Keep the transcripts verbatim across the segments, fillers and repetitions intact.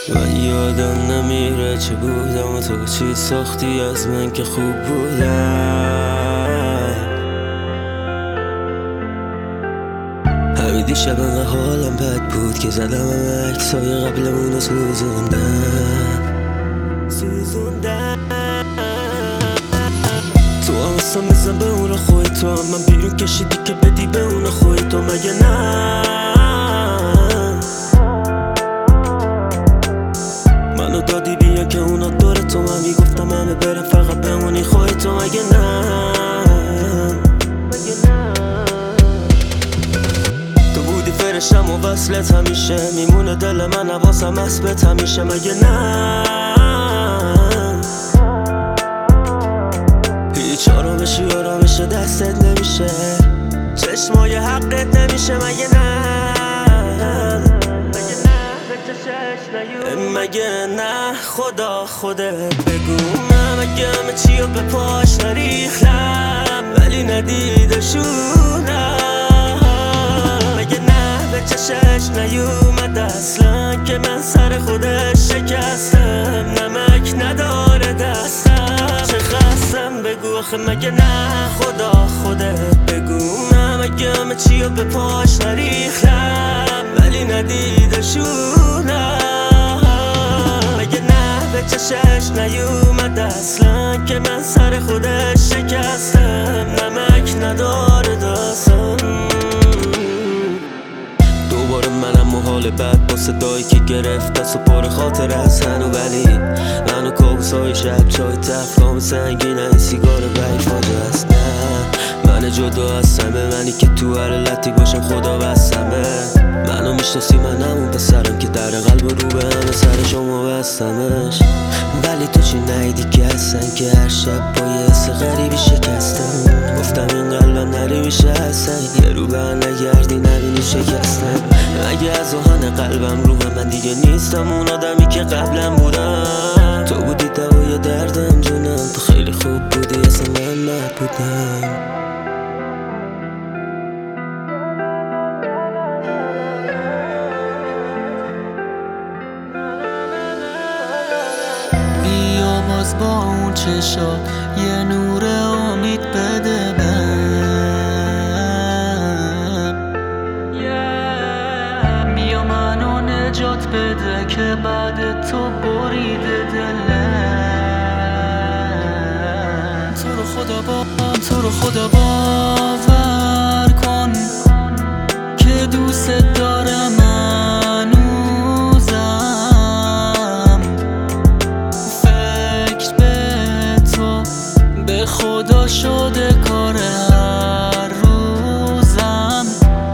من یادم نمیره چه بودم و تو چی ساختی از من که خوب بودم. همین دیشب انقدر حالم بد بود که زدم همه عکسای قبلمون رو سوزوندم سوزوندم تو هم اصلا بزن به اون خوی تو هم من بیرون کشیدی که بدی به اون خوی تو مگه نه؟ منو دادی بیا که اونا دور تو من میگفتم همه برم فقط بمونی خوی تو مگه نه؟ مگه نه؟ تو بودی فرشتم و وصلت همیشه میمونه دل من حواسم اسبت همیشه مگه نه؟ هیچ آرامشی آرامش دستت نمیشه چشمای حقت نمیشه مگه نه؟ مگه نه خدا خودت بگو من مگه همه چیو به پاش نریختم ولی ندیدشونم مگه نه به چشش نیومد اصلا که من سر خودش شکستم نمک نداره دستم چه خستم بگو آخه مگه نه خدا خودت بگو من مگه همه چیو به پاش نریختم ولی ندیدشونم چشش نیومد اصلا که من سر خودش شکستم نمک نداره دستم دوباره منم و حال بد با صدایی که گرفت دست و پر خاطر از هنو ولی منو کابوسای شب چای تفکام سنگین این سیگار بی فاجه است نه من جدا هستمه منی که تو هر لطی باشم خدا بستمه منو میشناسی من همون پسرم که در قلب رو به همه سر شما بستمش ولی تو چی نیدی که هستن که هر شب با یه حس غریبی شکستم گفتم این قلبم نری میشه هستن یه رو به نگردی نبینی شکستم اگه از آهن قلبم رو من دیگه نیستم اون آدمی که قبلم بودم تو بودی دوای دردم جونم تو خیلی خوب بودی اصلا من نبودم باز با اون چشات یه نور امید بده بهم yeah. بیا منو نجات بده که بعد تو بریده دلم تو رو خدا با تو رو خدا باور کن که دوست دارم خدا شده کار هر روزم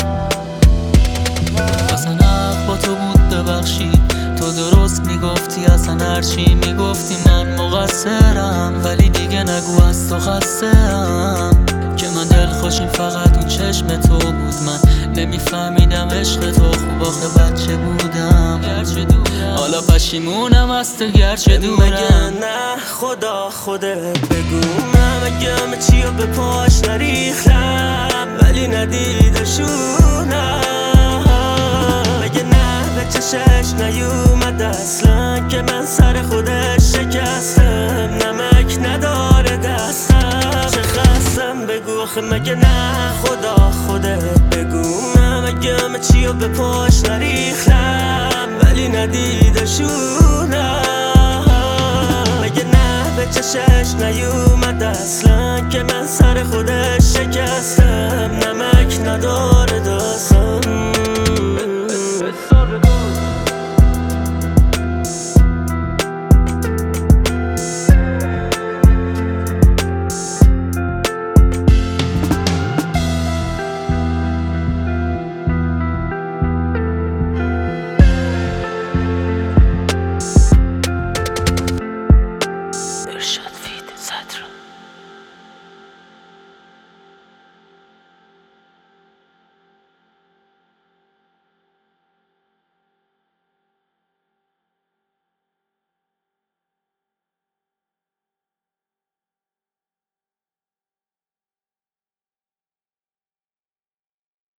اصلا حق با تو بود ببخشید تو درست میگفتی اصلا هرچی میگفتی من مقصرم ولی دیگه نگو از تو خستم که من دل خوشیم فقط اون چشم تو بود من نمیفهمیدم عشق تو خوب آخه بچه بودم گرچه دورم حالا پشیمونم از تو گرچه دورم مگه نه خدا خودت بگو من مگه همه چیو به پاش نریختم ولی ندیدشونم مگه نه به چشش نیومد اصلا که من سر خودش شکستم نمک نداره دستم چه خستم بگو آخه مگه نه خدا خودت بگو من مگه همه چیو به پاش نریختم ولی ندیدشونم مگه نه به چشش نیومد اصلا که من سر خودش شکستم نمک نداره